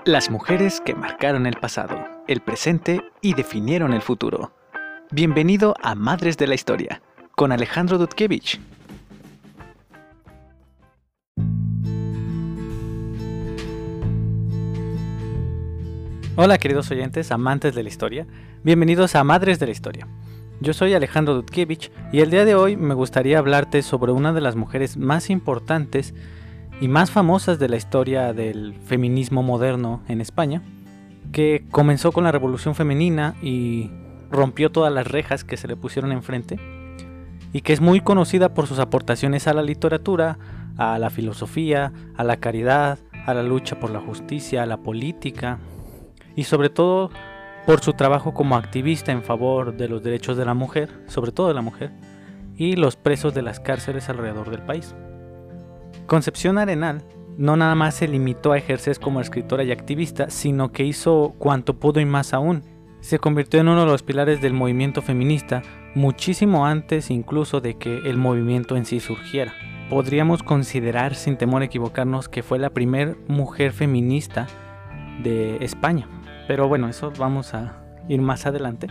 Las mujeres que marcaron el pasado, el presente y definieron el futuro. Bienvenido a Madres de la Historia, con Alejandro Dudkiewicz. Hola queridos oyentes, amantes de la historia, bienvenidos a Madres de la Historia. Yo soy Alejandro Dudkiewicz y el día de hoy me gustaría hablarte sobre una de las mujeres más importantes y más famosas de la historia del feminismo moderno en España, que comenzó con la Revolución Femenina y rompió todas las rejas que se le pusieron enfrente, y que es muy conocida por sus aportaciones a la literatura, a la filosofía, a la caridad, a la lucha por la justicia, a la política, y sobre todo por su trabajo como activista en favor de los derechos de la mujer, sobre todo de la mujer, y los presos de las cárceles alrededor del país. Concepción Arenal no nada más se limitó a ejercer como escritora y activista, sino que hizo cuanto pudo y más aún. Se convirtió en uno de los pilares del movimiento feminista, muchísimo antes incluso de que el movimiento en sí surgiera. Podríamos considerar, sin temor a equivocarnos, que fue la primer mujer feminista de España. Pero bueno, eso vamos a ir más adelante.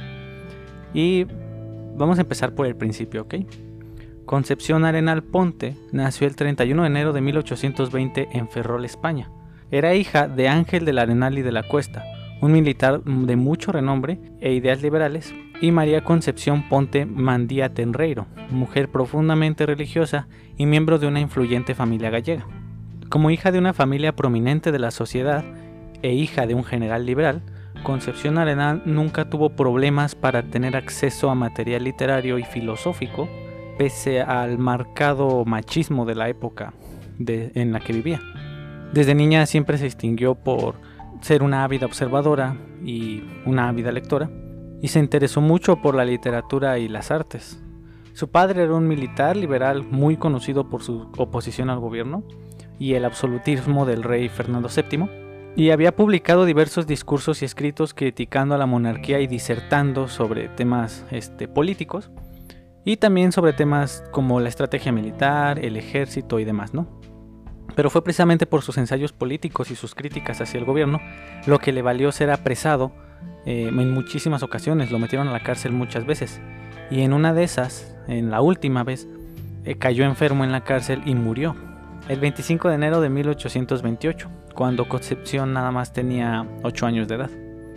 Y vamos a empezar por el principio, ¿ok? Concepción Arenal Ponte nació el 31 de enero de 1820 en Ferrol, España. Era hija de Ángel del Arenal y de la Cuesta, un militar de mucho renombre e ideas liberales, y María Concepción Ponte Mandía Tenreiro, mujer profundamente religiosa y miembro de una influyente familia gallega. Como hija de una familia prominente de la sociedad e hija de un general liberal, Concepción Arenal nunca tuvo problemas para tener acceso a material literario y filosófico, pese al marcado machismo de la época en la que vivía. Desde niña siempre se distinguió por ser una ávida observadora y una ávida lectora, y se interesó mucho por la literatura y las artes. Su padre era un militar liberal muy conocido por su oposición al gobierno y el absolutismo del rey Fernando VII, y había publicado diversos discursos y escritos criticando a la monarquía y disertando sobre temas políticos, y también sobre temas como la estrategia militar, el ejército y demás, ¿no? Pero fue precisamente por sus ensayos políticos y sus críticas hacia el gobierno lo que le valió ser apresado en muchísimas ocasiones. Lo metieron a la cárcel muchas veces, y en una de esas, en la última vez, cayó enfermo en la cárcel y murió el 25 de enero de 1828, cuando Concepción nada más tenía 8 años de edad.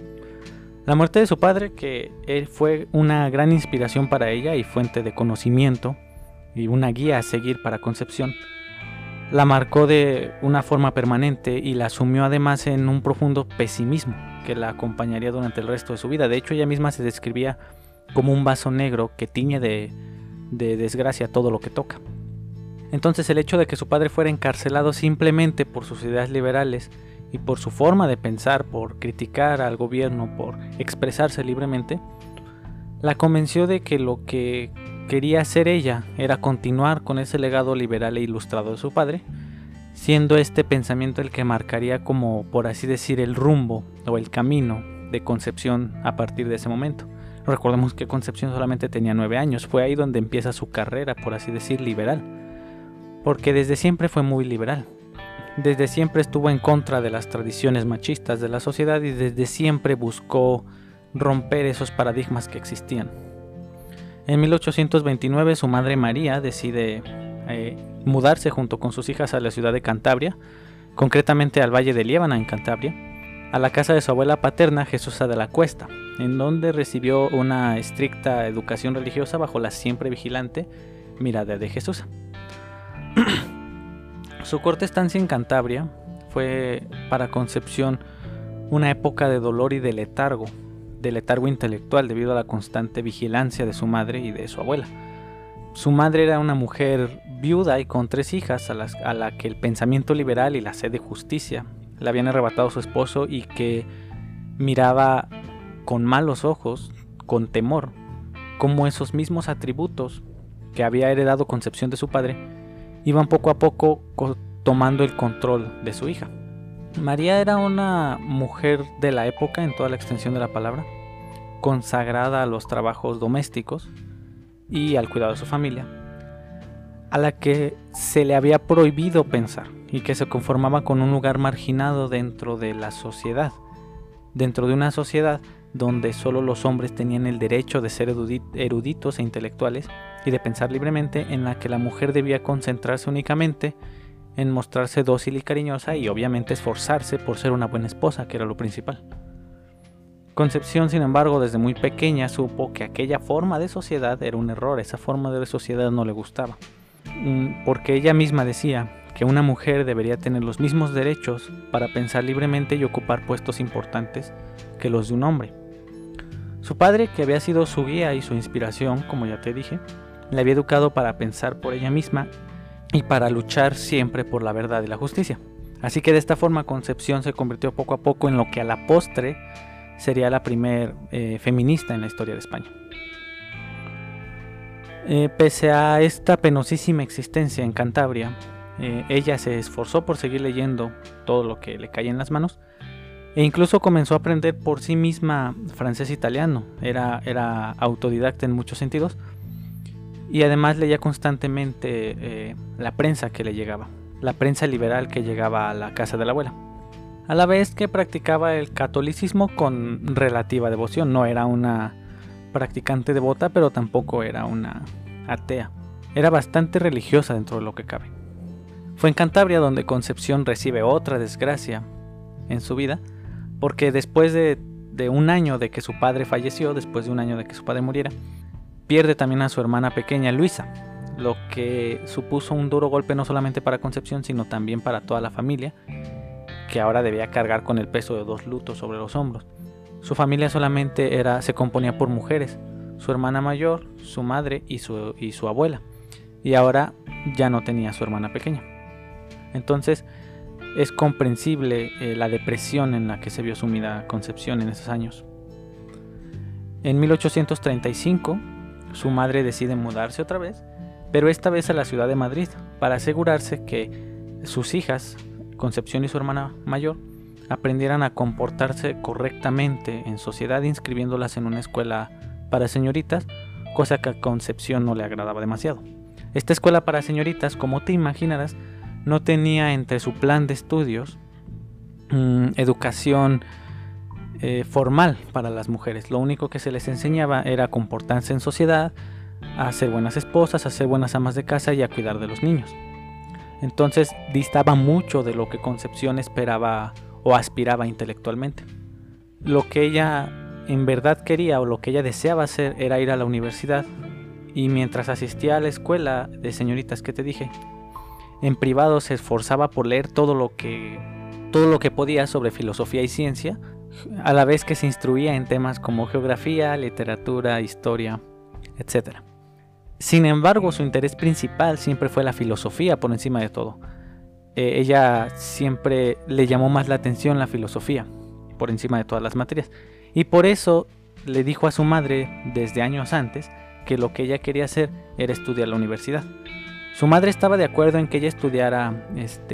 La muerte de su padre, que fue una gran inspiración para ella y fuente de conocimiento y una guía a seguir para Concepción, la marcó de una forma permanente y la sumió además en un profundo pesimismo que la acompañaría durante el resto de su vida. De hecho, ella misma se describía como un vaso negro que tiñe de desgracia todo lo que toca. Entonces, el hecho de que su padre fuera encarcelado simplemente por sus ideas liberales y por su forma de pensar, por criticar al gobierno, por expresarse libremente, la convenció de que lo que quería hacer ella era continuar con ese legado liberal e ilustrado de su padre, siendo este pensamiento el que marcaría, como por así decir, el rumbo o el camino de Concepción a partir de ese momento. Recordemos que Concepción solamente tenía 9 años, fue ahí donde empieza su carrera, por así decir, liberal, porque desde siempre fue muy liberal. Desde siempre estuvo en contra de las tradiciones machistas de la sociedad y desde siempre buscó romper esos paradigmas que existían. En 1829 su madre María decide mudarse junto con sus hijas a la ciudad de Cantabria, concretamente al Valle de Liébana en Cantabria, a la casa de su abuela paterna Jesusa de la Cuesta, en donde recibió una estricta educación religiosa bajo la siempre vigilante mirada de Jesusa. Su corta estancia en Cantabria fue para Concepción una época de dolor y de letargo intelectual debido a la constante vigilancia de su madre y de su abuela. Su madre era una mujer viuda y con 3 hijas a la que el pensamiento liberal y la sed de justicia le habían arrebatado a su esposo, y que miraba con malos ojos, con temor, cómo esos mismos atributos que había heredado Concepción de su padre iban poco a poco tomando el control de su hija. María era una mujer de la época en toda la extensión de la palabra, consagrada a los trabajos domésticos y al cuidado de su familia, a la que se le había prohibido pensar y que se conformaba con un lugar marginado dentro de la sociedad, dentro de una sociedad donde solo los hombres tenían el derecho de ser eruditos e intelectuales y de pensar libremente, en la que la mujer debía concentrarse únicamente en mostrarse dócil y cariñosa y obviamente esforzarse por ser una buena esposa, que era lo principal. Concepción, sin embargo, desde muy pequeña supo que aquella forma de sociedad era un error, esa forma de sociedad no le gustaba, porque ella misma decía que una mujer debería tener los mismos derechos para pensar libremente y ocupar puestos importantes que los de un hombre. Su padre, que había sido su guía y su inspiración, como ya te dije, le había educado para pensar por ella misma y para luchar siempre por la verdad y la justicia. Así que de esta forma Concepción se convirtió poco a poco en lo que a la postre sería la primer feminista en la historia de España. Pese a esta penosísima existencia en Cantabria, ella se esforzó por seguir leyendo todo lo que le caía en las manos e incluso comenzó a aprender por sí misma francés e italiano. Era autodidacta en muchos sentidos y además leía constantemente la prensa que le llegaba, la prensa liberal que llegaba a la casa de la abuela, a la vez que practicaba el catolicismo con relativa devoción. No era una practicante devota, pero tampoco era una atea. Era bastante religiosa dentro de lo que cabe. Fue en Cantabria donde Concepción recibe otra desgracia en su vida, porque después de un año de que su padre falleció, después de un año de que su padre muriera, pierde también a su hermana pequeña Luisa, lo que supuso un duro golpe no solamente para Concepción, sino también para toda la familia, que ahora debía cargar con el peso de 2 lutos sobre los hombros. Su familia solamente se componía por mujeres, su hermana mayor, su madre y su abuela, y ahora ya no tenía a su hermana pequeña. Entonces es comprensible la depresión en la que se vio sumida Concepción en esos años. En 1835 su madre decide mudarse otra vez, pero esta vez a la ciudad de Madrid, para asegurarse que sus hijas, Concepción y su hermana mayor, aprendieran a comportarse correctamente en sociedad, inscribiéndolas en una escuela para señoritas, cosa que a Concepción no le agradaba demasiado. Esta escuela para señoritas, como te imaginarás, no tenía entre su plan de estudios educación formal para las mujeres. Lo único que se les enseñaba era comportarse en sociedad, a ser buenas esposas, a ser buenas amas de casa y a cuidar de los niños. Entonces distaba mucho de lo que Concepción esperaba o aspiraba intelectualmente. Lo que ella en verdad quería o lo que ella deseaba hacer era ir a la universidad, y mientras asistía a la escuela de señoritas que te dije, en privado se esforzaba por leer todo lo que podía sobre filosofía y ciencia, a la vez que se instruía en temas como geografía, literatura, historia, etc. Sin embargo, su interés principal siempre fue la filosofía por encima de todo. Ella siempre le llamó más la atención la filosofía por encima de todas las materias, y por eso le dijo a su madre desde años antes que lo que ella quería hacer era estudiar la universidad. Su madre estaba de acuerdo en que ella estudiara que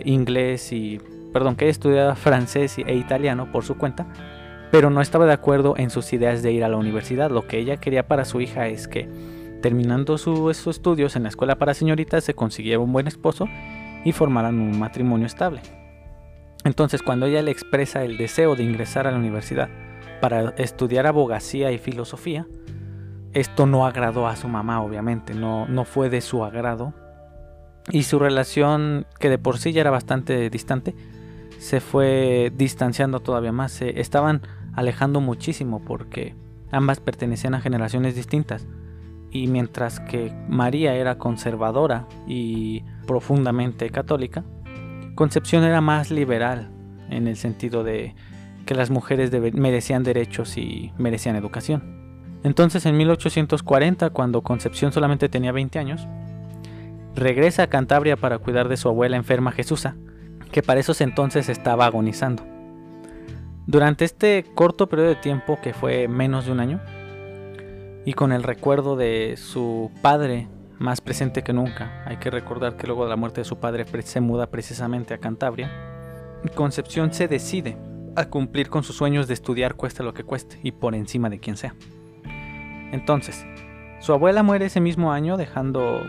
ella estudiara francés e italiano por su cuenta, pero no estaba de acuerdo en sus ideas de ir a la universidad. Lo que ella quería para su hija es que, terminando sus estudios en la escuela para señoritas, se consiguiera un buen esposo y formaran un matrimonio estable. Entonces, cuando ella le expresa el deseo de ingresar a la universidad para estudiar abogacía y filosofía, esto no agradó a su mamá, obviamente, no fue de su agrado, y su relación, que de por sí ya era bastante distante, se fue distanciando todavía más. Se estaban alejando muchísimo porque ambas pertenecían a generaciones distintas, y mientras que María era conservadora y profundamente católica, Concepción era más liberal, en el sentido de que las mujeres merecían derechos y merecían educación. Entonces, en 1840, cuando Concepción solamente tenía 20 años, regresa a Cantabria para cuidar de su abuela enferma Jesusa, que para esos entonces estaba agonizando. Durante este corto periodo de tiempo, que fue menos de un año, y con el recuerdo de su padre más presente que nunca, hay que recordar que luego de la muerte de su padre se muda precisamente a Cantabria, Concepción se decide a cumplir con sus sueños de estudiar cueste lo que cueste y por encima de quien sea. Entonces, su abuela muere ese mismo año, dejando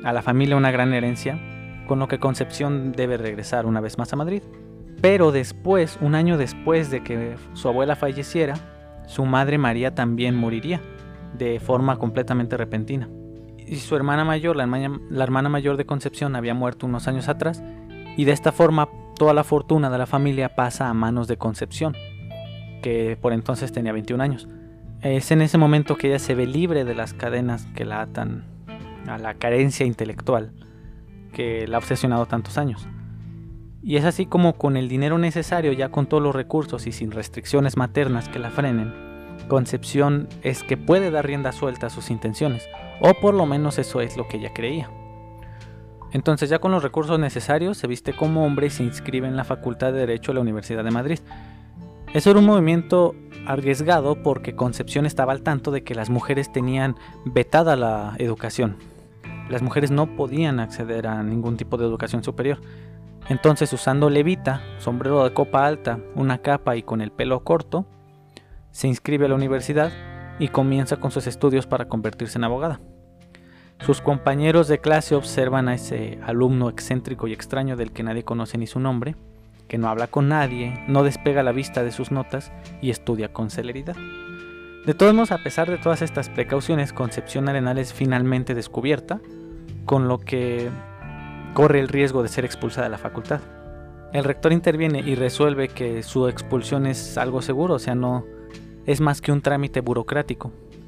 a la familia una gran herencia, con lo que Concepción debe regresar una vez más a Madrid. Pero después, un año después de que su abuela falleciera, su madre María también moriría de forma completamente repentina. Y su hermana mayor, la hermana mayor de Concepción, había muerto unos años atrás, y de esta forma toda la fortuna de la familia pasa a manos de Concepción, que por entonces tenía 21 años. Es en ese momento que ella se ve libre de las cadenas que la atan a la carencia intelectual que la ha obsesionado tantos años. Y es así como, con el dinero necesario, ya con todos los recursos y sin restricciones maternas que la frenen, Concepción es que puede dar rienda suelta a sus intenciones, o por lo menos eso es lo que ella creía. Entonces, ya con los recursos necesarios, se viste como hombre y se inscribe en la Facultad de Derecho de la Universidad de Madrid. Eso era un movimiento arriesgado porque Concepción estaba al tanto de que las mujeres tenían vetada la educación. Las mujeres no podían acceder a ningún tipo de educación superior. Entonces, usando levita, sombrero de copa alta, una capa y con el pelo corto, se inscribe a la universidad y comienza con sus estudios para convertirse en abogada. Sus compañeros de clase observan a ese alumno excéntrico y extraño del que nadie conoce ni su nombre, que no habla con nadie, no despega la vista de sus notas y estudia con celeridad. De todos modos, a pesar de todas estas precauciones, Concepción Arenal es finalmente descubierta, con lo que corre el riesgo de ser expulsada de la facultad. El rector interviene y resuelve que su expulsión es algo seguro, o sea, no es más que un trámite burocrático.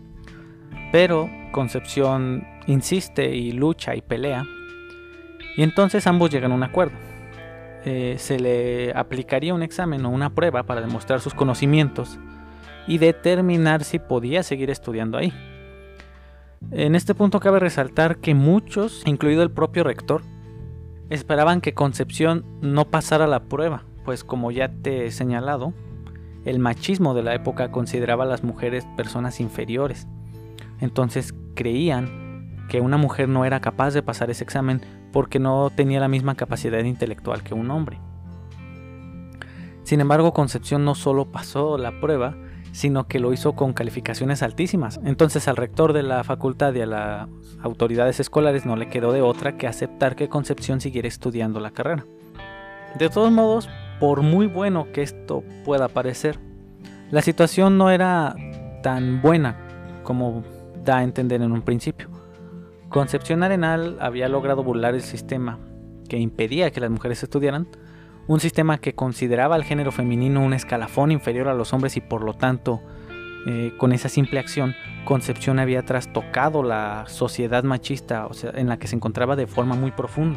Pero Concepción insiste y lucha y pelea, y entonces ambos llegan a un acuerdo. Se le aplicaría un examen o una prueba para demostrar sus conocimientos y determinar si podía seguir estudiando ahí. En este punto cabe resaltar que muchos, incluido el propio rector, esperaban que Concepción no pasara la prueba, pues como ya te he señalado, el machismo de la época consideraba a las mujeres personas inferiores. Entonces creían que una mujer no era capaz de pasar ese examen porque no tenía la misma capacidad intelectual que un hombre. Sin embargo, Concepción no solo pasó la prueba, sino que lo hizo con calificaciones altísimas. Entonces al rector de la facultad y a las autoridades escolares no le quedó de otra que aceptar que Concepción siguiera estudiando la carrera. De todos modos, por muy bueno que esto pueda parecer, la situación no era tan buena como da a entender en un principio. Concepción Arenal había logrado burlar el sistema que impedía que las mujeres estudiaran, un sistema que consideraba al género femenino un escalafón inferior a los hombres, y por lo tanto, con esa simple acción, Concepción había trastocado la sociedad machista, o sea, en la que se encontraba de forma muy profunda.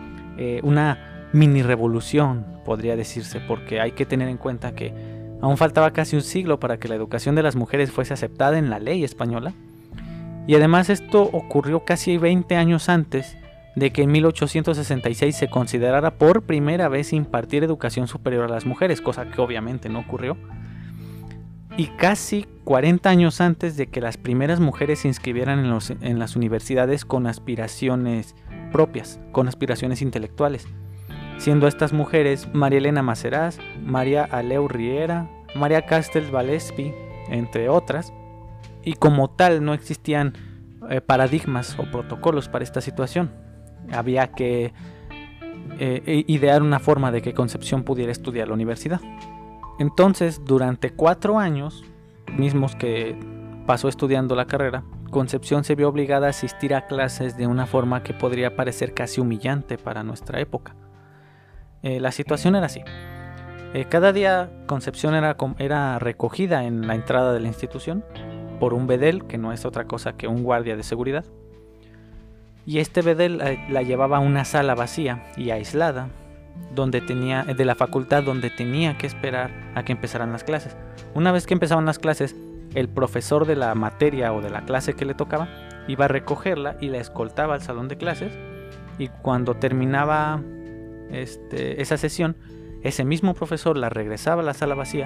Una mini revolución, podría decirse, porque hay que tener en cuenta que aún faltaba casi un siglo para que la educación de las mujeres fuese aceptada en la ley española, y además esto ocurrió casi 20 años antes de que en 1866 se considerara por primera vez impartir educación superior a las mujeres, cosa que obviamente no ocurrió, y casi 40 años antes de que las primeras mujeres se inscribieran en las universidades con aspiraciones propias, con aspiraciones intelectuales, siendo estas mujeres María Elena Maserás, María Aleu Riera, María Castel Valespi, entre otras, y como tal no existían paradigmas o protocolos para esta situación. Había que idear una forma de que Concepción pudiera estudiar la universidad. Entonces, durante 4 años, mismos que pasó estudiando la carrera, Concepción se vio obligada a asistir a clases de una forma que podría parecer casi humillante para nuestra época. La situación era así. Cada día Concepción era recogida en la entrada de la institución por un bedel, que no es otra cosa que un guardia de seguridad. Y este bedel la llevaba a una sala vacía y aislada de la facultad, donde tenía que esperar a que empezaran las clases. Una vez que empezaban las clases, el profesor de la materia o de la clase que le tocaba iba a recogerla y la escoltaba al salón de clases, y cuando terminaba esa sesión, ese mismo profesor la regresaba a la sala vacía,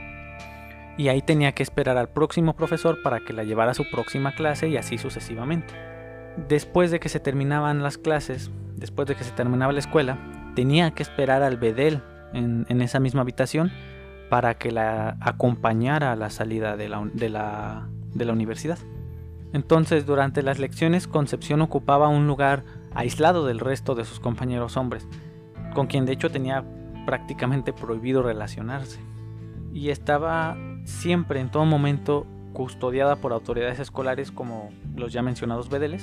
y ahí tenía que esperar al próximo profesor para que la llevara a su próxima clase, y así sucesivamente. Después de que se terminaban las clases, después de que se terminaba la escuela, tenía que esperar al bedel en esa misma habitación para que la acompañara a la salida de la universidad. Entonces, durante las lecciones, Concepción ocupaba un lugar aislado del resto de sus compañeros hombres, con quien de hecho tenía prácticamente prohibido relacionarse. Y estaba siempre, en todo momento, custodiada por autoridades escolares como los ya mencionados bedeles.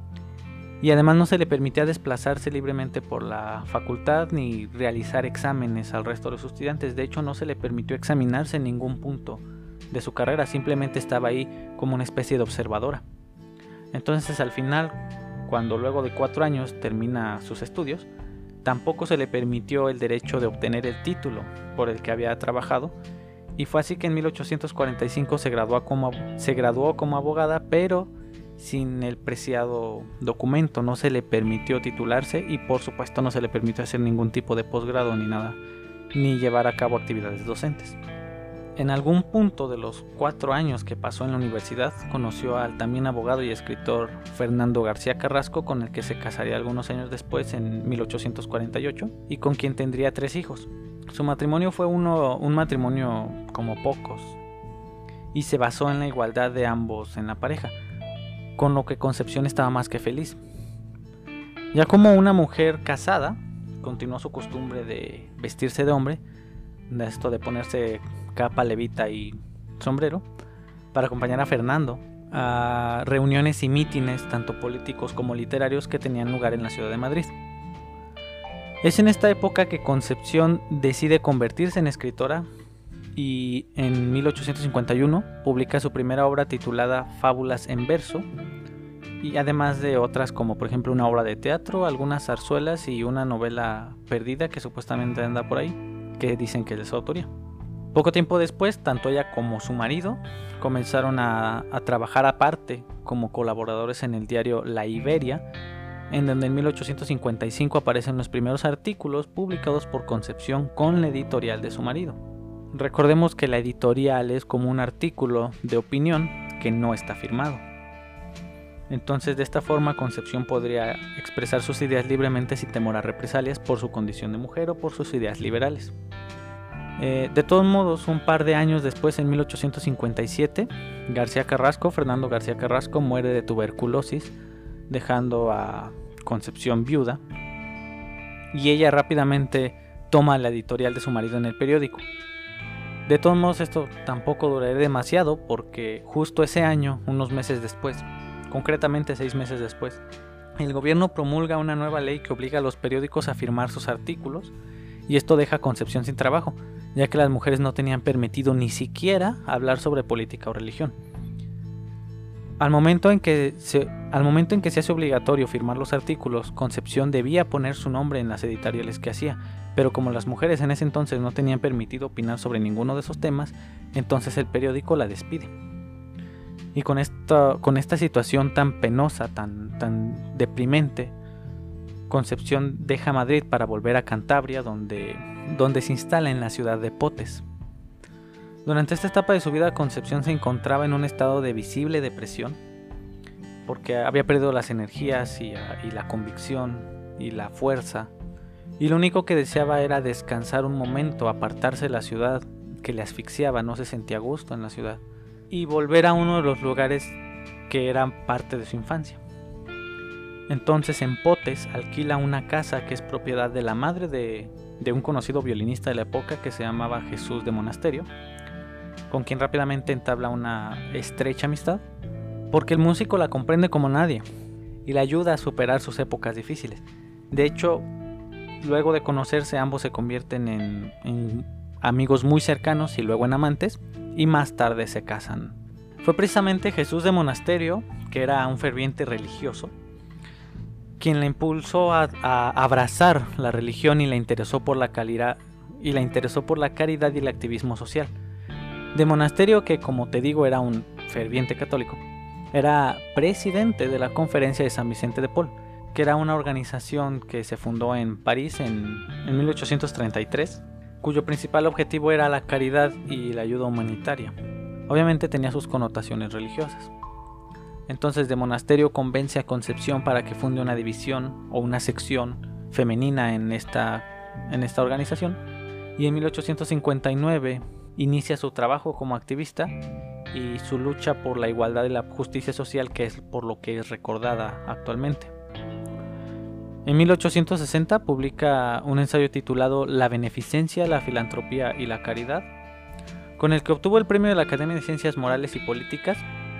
Y además no se le permitía desplazarse libremente por la facultad ni realizar exámenes al resto de sus estudiantes. De hecho, no se le permitió examinarse en ningún punto de su carrera, simplemente estaba ahí como una especie de observadora. Entonces, al final, cuando luego de 4 años termina sus estudios, tampoco se le permitió el derecho de obtener el título por el que había trabajado, y fue así que en 1845 se graduó como abogada, pero sin el preciado documento. No se le permitió titularse y por supuesto no se le permitió hacer ningún tipo de posgrado ni nada, ni llevar a cabo actividades docentes. En algún punto de los 4 años que pasó en la universidad, conoció al también abogado y escritor Fernando García Carrasco, con el que se casaría algunos años después, en 1848, y con quien tendría 3 hijos. Su matrimonio fue un matrimonio como pocos, y se basó en la igualdad de ambos en la pareja, con lo que Concepción estaba más que feliz. Ya como una mujer casada, continuó su costumbre de vestirse de hombre, de esto de ponerse capa, levita y sombrero, para acompañar a Fernando a reuniones y mítines, tanto políticos como literarios, que tenían lugar en la ciudad de Madrid. Es en esta época que Concepción decide convertirse en escritora y en 1851 publica su primera obra titulada Fábulas en verso, y además de otras como por ejemplo una obra de teatro, algunas zarzuelas y una novela perdida que supuestamente anda por ahí, que dicen que es de su autoría. Poco tiempo después, tanto ella como su marido comenzaron a trabajar aparte como colaboradores en el diario La Iberia, en donde en 1855 aparecen los primeros artículos publicados por Concepción con la editorial de su marido. Recordemos que la editorial es como un artículo de opinión que no está firmado. Entonces, de esta forma, Concepción podría expresar sus ideas libremente sin temor a represalias por su condición de mujer o por sus ideas liberales. De todos modos, un par de años después, en 1857, Fernando García Carrasco, muere de tuberculosis, dejando a Concepción viuda, y ella rápidamente toma la editorial de su marido en el periódico. De todos modos, esto tampoco duraría demasiado, porque justo ese año, unos meses después, concretamente 6 meses después, el gobierno promulga una nueva ley que obliga a los periódicos a firmar sus artículos, y esto deja a Concepción sin trabajo, ya que las mujeres no tenían permitido ni siquiera hablar sobre política o religión. Al momento en que se hace obligatorio firmar los artículos, Concepción debía poner su nombre en las editoriales que hacía, pero como las mujeres en ese entonces no tenían permitido opinar sobre ninguno de esos temas, entonces el periódico la despide. Y con esta situación tan penosa, tan deprimente, Concepción deja Madrid para volver a Cantabria, donde se instala en la ciudad de Potes. Durante esta etapa de su vida, Concepción se encontraba en un estado de visible depresión, porque había perdido las energías y la convicción y la fuerza, y lo único que deseaba era descansar un momento, apartarse de la ciudad que le asfixiaba, no se sentía a gusto en la ciudad, y volver a uno de los lugares que eran parte de su infancia. Entonces, en Potes alquila una casa que es propiedad de la madre de un conocido violinista de la época que se llamaba Jesús de Monasterio, con quien rápidamente entabla una estrecha amistad, porque el músico la comprende como nadie y la ayuda a superar sus épocas difíciles. De hecho, luego de conocerse, ambos se convierten en amigos muy cercanos y luego en amantes, y más tarde se casan. Fue precisamente Jesús de Monasterio, que era un ferviente religioso, quien la impulsó a abrazar la religión y la interesó por la caridad y el activismo social. De Monasterio, que como te digo era un ferviente católico, era presidente de la Conferencia de San Vicente de Paul, que era una organización que se fundó en París en 1833, cuyo principal objetivo era la caridad y la ayuda humanitaria. Obviamente tenía sus connotaciones religiosas. Entonces, de Monasterio convence a Concepción para que funde una división o una sección femenina en esta organización, y en 1859 inicia su trabajo como activista y su lucha por la igualdad y la justicia social, que es por lo que es recordada actualmente. En 1860 publica un ensayo titulado La beneficencia, la filantropía y la caridad, con el que obtuvo el premio de la Academia de Ciencias Morales y Políticas,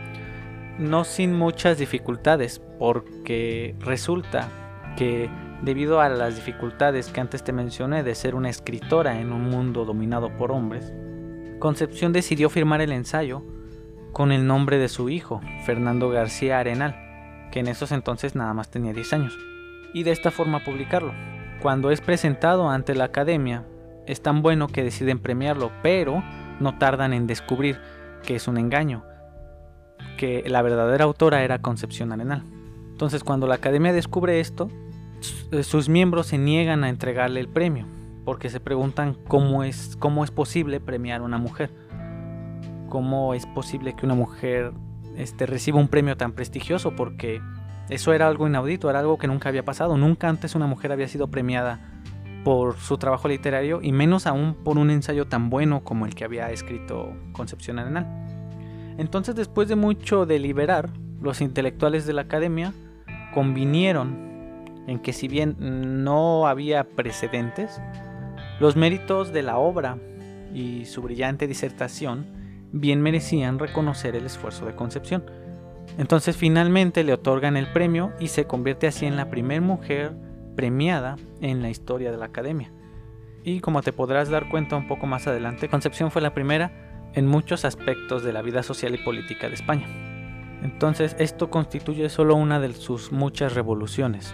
no sin muchas dificultades, porque resulta que debido a las dificultades que antes te mencioné de ser una escritora en un mundo dominado por hombres, Concepción decidió firmar el ensayo con el nombre de su hijo, Fernando García Arenal, que en esos entonces nada más tenía 10 años, y de esta forma publicarlo. Cuando es presentado ante la Academia, es tan bueno que deciden premiarlo, pero no tardan en descubrir que es un engaño, que la verdadera autora era Concepción Arenal. Entonces, cuando la Academia descubre esto, sus miembros se niegan a entregarle el premio, porque se preguntan cómo es posible premiar a una mujer. ¿Cómo es posible que una mujer reciba un premio tan prestigioso? Porque eso era algo inaudito, era algo que nunca había pasado. Nunca antes una mujer había sido premiada por su trabajo literario, y menos aún por un ensayo tan bueno como el que había escrito Concepción Arenal. Entonces, después de mucho deliberar, los intelectuales de la Academia convinieron en que, si bien no había precedentes, los méritos de la obra y su brillante disertación bien merecían reconocer el esfuerzo de Concepción. Entonces, finalmente le otorgan el premio y se convierte así en la primera mujer premiada en la historia de la Academia. Y como te podrás dar cuenta un poco más adelante, Concepción fue la primera en muchos aspectos de la vida social y política de España. Entonces, esto constituye solo una de sus muchas revoluciones.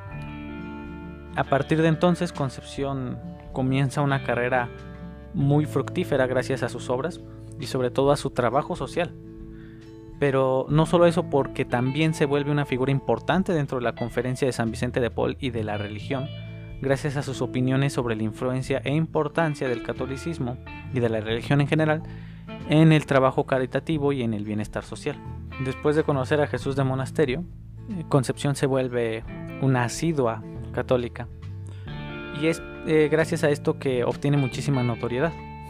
A partir de entonces, Concepción comienza una carrera muy fructífera gracias a sus obras y sobre todo a su trabajo social. Pero no solo eso, porque también se vuelve una figura importante dentro de la Conferencia de San Vicente de Paul y de la religión, gracias a sus opiniones sobre la influencia e importancia del catolicismo y de la religión en general en el trabajo caritativo y en el bienestar social. Después de conocer a Jesús de Monasterio, Concepción se vuelve una asidua católica, y es gracias a esto que obtiene muchísima notoriedad.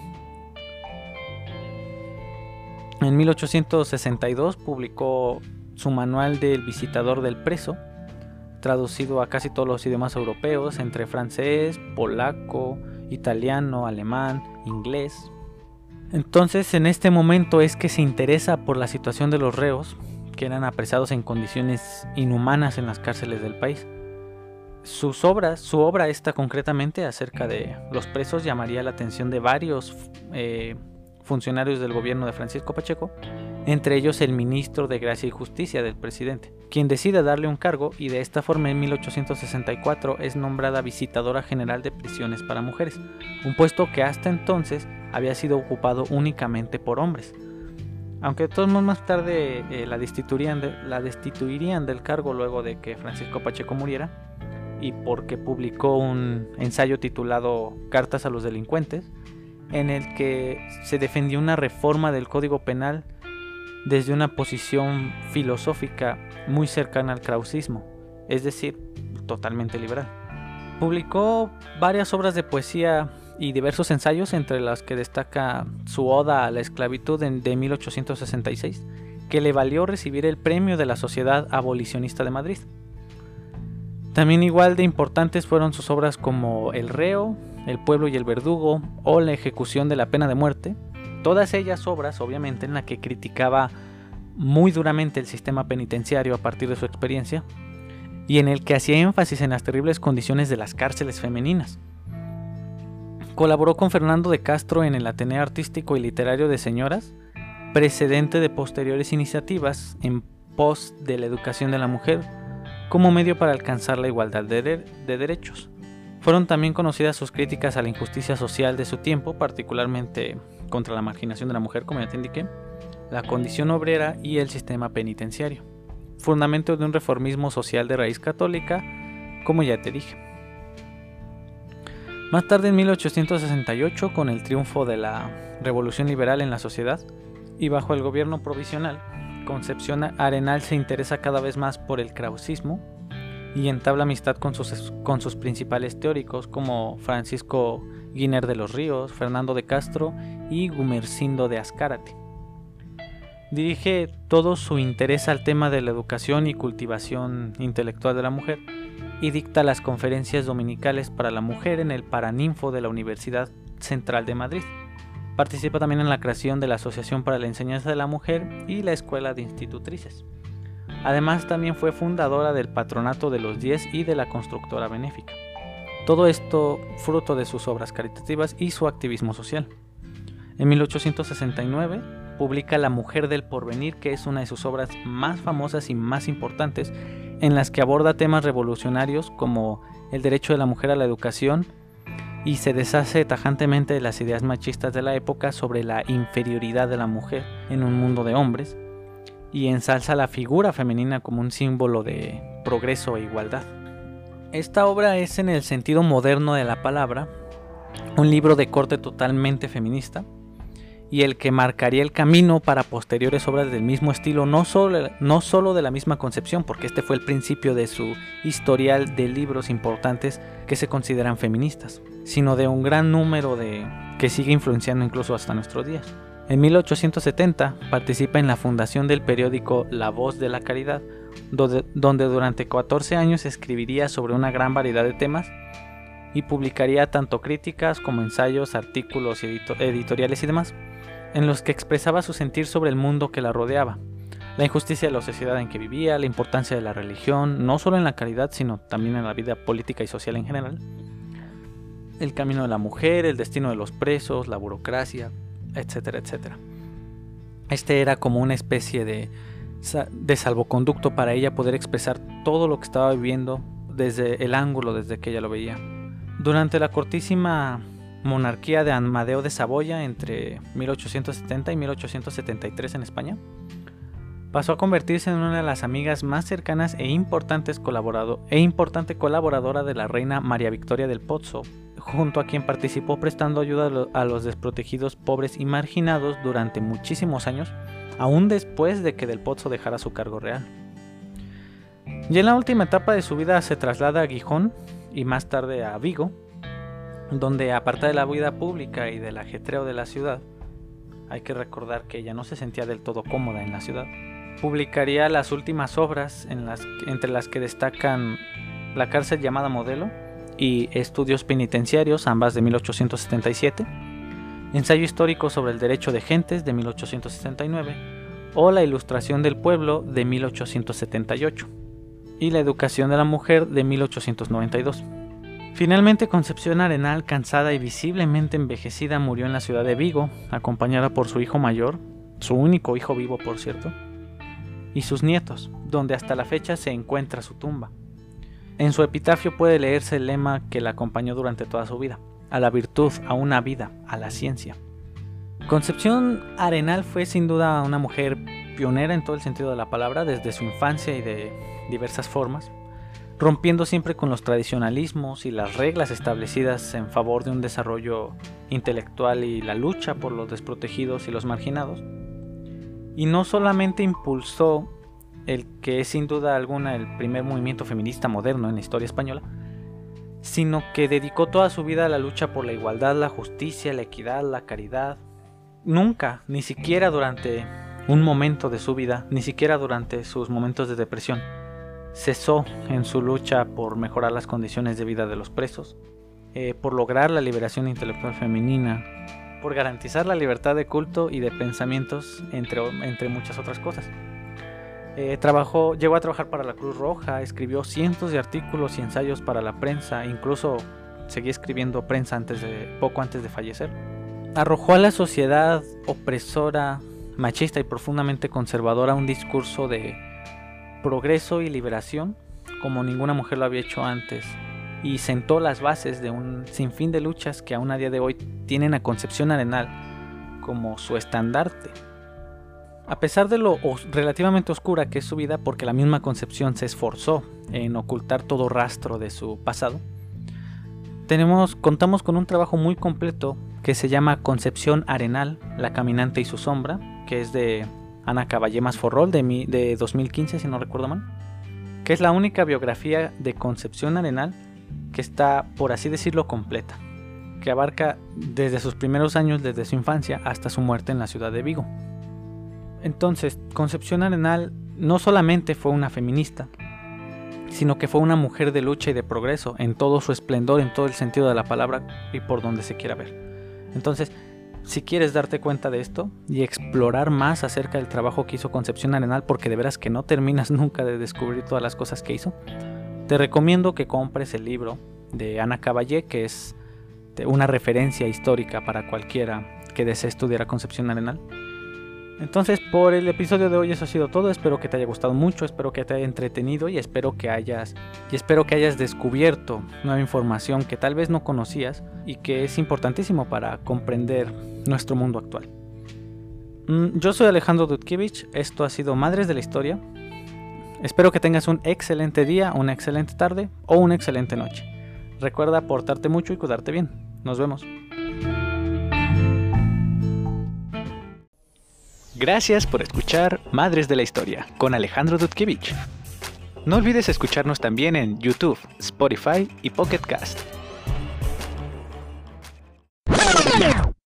En 1862 publicó su Manual del Visitador del Preso, traducido a casi todos los idiomas europeos, entre francés, polaco, italiano, alemán, inglés. Entonces, en este momento es que se interesa por la situación de los reos, que eran apresados en condiciones inhumanas en las cárceles del país. Su obra esta concretamente acerca de los presos llamaría la atención de varios funcionarios del gobierno de Francisco Pacheco, entre ellos el ministro de Gracia y Justicia del presidente, quien decide darle un cargo, y de esta forma en 1864 es nombrada visitadora general de prisiones para mujeres, un puesto que hasta entonces había sido ocupado únicamente por hombres. Aunque de todos modos más tarde la destituirían del cargo luego de que Francisco Pacheco muriera, y porque publicó un ensayo titulado Cartas a los delincuentes, en el que se defendió una reforma del Código Penal desde una posición filosófica muy cercana al krausismo, es decir, totalmente liberal. Publicó varias obras de poesía y diversos ensayos, entre las que destaca su Oda a la esclavitud de 1866, que le valió recibir el premio de la Sociedad Abolicionista de Madrid. También igual de importantes fueron sus obras como El Reo, El Pueblo y el Verdugo o La Ejecución de la Pena de Muerte, todas ellas obras obviamente en las que criticaba muy duramente el sistema penitenciario a partir de su experiencia, y en el que hacía énfasis en las terribles condiciones de las cárceles femeninas. Colaboró con Fernando de Castro en el Ateneo Artístico y Literario de Señoras, precedente de posteriores iniciativas en pos de la educación de la mujer como medio para alcanzar la igualdad de derechos. Fueron también conocidas sus críticas a la injusticia social de su tiempo, particularmente contra la marginación de la mujer, como ya te indiqué, la condición obrera y el sistema penitenciario, fundamento de un reformismo social de raíz católica, como ya te dije. Más tarde, en 1868, con el triunfo de la Revolución Liberal en la sociedad y bajo el gobierno provisional, Concepción Arenal se interesa cada vez más por el krausismo y entabla amistad con sus principales teóricos como Francisco Giner de los Ríos, Fernando de Castro y Gumersindo de Azcárate. Dirige todo su interés al tema de la educación y cultivación intelectual de la mujer y dicta las conferencias dominicales para la mujer en el Paraninfo de la Universidad Central de Madrid. Participa también en la creación de la Asociación para la Enseñanza de la Mujer y la Escuela de Institutrices. Además, también fue fundadora del Patronato de los 10 y de la Constructora Benéfica. Todo esto fruto de sus obras caritativas y su activismo social. En 1869 publica La Mujer del Porvenir, que es una de sus obras más famosas y más importantes, en las que aborda temas revolucionarios como el derecho de la mujer a la educación y se deshace tajantemente de las ideas machistas de la época sobre la inferioridad de la mujer en un mundo de hombres y ensalza la figura femenina como un símbolo de progreso e igualdad. Esta obra es, en el sentido moderno de la palabra, un libro de corte totalmente feminista y el que marcaría el camino para posteriores obras del mismo estilo, no solo de la misma concepción, porque este fue el principio de su historial de libros importantes que se consideran feministas, sino de un gran número que sigue influenciando incluso hasta nuestros días. En 1870 participa en la fundación del periódico La Voz de la Caridad, donde durante 14 años escribiría sobre una gran variedad de temas y publicaría tanto críticas como ensayos, artículos, editoriales y demás, en los que expresaba su sentir sobre el mundo que la rodeaba, la injusticia de la sociedad en que vivía, la importancia de la religión, no solo en la caridad, sino también en la vida política y social en general, el camino de la mujer, el destino de los presos, la burocracia, etcétera, etcétera. Este era como una especie de salvoconducto para ella poder expresar todo lo que estaba viviendo desde el ángulo desde que ella lo veía. Durante la cortísima monarquía de Amadeo de Saboya entre 1870 y 1873 en España, pasó a convertirse en una de las amigas más cercanas e importante colaboradora de la reina María Victoria del Pozzo, junto a quien participó prestando ayuda a los desprotegidos, pobres y marginados durante muchísimos años, aún después de que del Pozzo dejara su cargo real. Y en la última etapa de su vida se traslada a Gijón y más tarde a Vigo, donde, aparte de la vida pública y del ajetreo de la ciudad, hay que recordar que ella no se sentía del todo cómoda en la ciudad, publicaría las últimas obras entre las que destacan La cárcel llamada Modelo y Estudios penitenciarios, ambas de 1877, Ensayo histórico sobre el derecho de gentes de 1869 o La ilustración del pueblo de 1878 y La educación de la mujer de 1892. Finalmente, Concepción Arenal, cansada y visiblemente envejecida, murió en la ciudad de Vigo, acompañada por su hijo mayor, su único hijo vivo por cierto, y sus nietos, donde hasta la fecha se encuentra su tumba. En su epitafio puede leerse el lema que la acompañó durante toda su vida: a la virtud, a una vida, a la ciencia. Concepción Arenal fue sin duda una mujer pionera en todo el sentido de la palabra, desde su infancia y de diversas formas, rompiendo siempre con los tradicionalismos y las reglas establecidas en favor de un desarrollo intelectual y la lucha por los desprotegidos y los marginados. Y no solamente impulsó el que es sin duda alguna el primer movimiento feminista moderno en la historia española, sino que dedicó toda su vida a la lucha por la igualdad, la justicia, la equidad, la caridad. Nunca, ni siquiera durante un momento de su vida, ni siquiera durante sus momentos de depresión, cesó en su lucha por mejorar las condiciones de vida de los presos, por lograr la liberación intelectual femenina, por garantizar la libertad de culto y de pensamientos, entre muchas otras cosas. Llegó a trabajar para la Cruz Roja, escribió cientos de artículos y ensayos para la prensa, incluso seguía escribiendo prensa poco antes de fallecer. Arrojó a la sociedad opresora, machista y profundamente conservadora un discurso de progreso y liberación como ninguna mujer lo había hecho antes, y sentó las bases de un sinfín de luchas que aún a día de hoy tienen a Concepción Arenal como su estandarte. A pesar de lo relativamente oscura que es su vida, porque la misma Concepción se esforzó en ocultar todo rastro de su pasado, contamos con un trabajo muy completo que se llama Concepción Arenal, la caminante y su sombra, que es de Ana Caballemas Forrol de 2015, si no recuerdo mal, que es la única biografía de Concepción Arenal que está, por así decirlo, completa, que abarca desde sus primeros años, desde su infancia hasta su muerte en la ciudad de Vigo. Entonces, Concepción Arenal no solamente fue una feminista, sino que fue una mujer de lucha y de progreso en todo su esplendor, en todo el sentido de la palabra y por donde se quiera ver. Entonces, si quieres darte cuenta de esto y explorar más acerca del trabajo que hizo Concepción Arenal, porque de veras que no terminas nunca de descubrir todas las cosas que hizo, te recomiendo que compres el libro de Ana Caballé, que es una referencia histórica para cualquiera que desee estudiar a Concepción Arenal. Entonces, por el episodio de hoy eso ha sido todo. Espero que te haya gustado mucho, espero que te haya entretenido y espero que hayas descubierto nueva información que tal vez no conocías y que es importantísimo para comprender nuestro mundo actual. Yo soy Alejandro Dudkiewicz, esto ha sido Madres de la Historia. Espero que tengas un excelente día, una excelente tarde o una excelente noche. Recuerda portarte mucho y cuidarte bien. Nos vemos. Gracias por escuchar Madres de la Historia con Alejandro Dudkiewicz. No olvides escucharnos también en YouTube, Spotify y Pocket Cast.